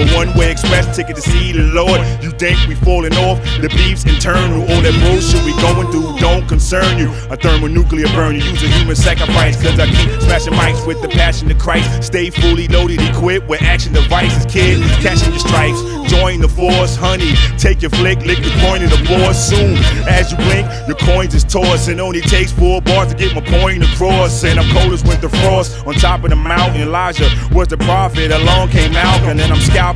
A one-way express ticket to see the Lord. You think we falling off? The beef's internal. All that bullshit we going through don't concern you. A thermonuclear burn, you use a human sacrifice. Cause I keep smashing mics with the passion of Christ. Stay fully loaded, equipped with action devices. Kid, catching your stripes, join the force, honey. Take your flick, lick the coin in the board. Soon as you blink, your coins is tossed. And only takes 4 bars to get my point across. And I'm cold as winter frost on top of the mountain. Elijah was the prophet, along came out, and then I'm scalping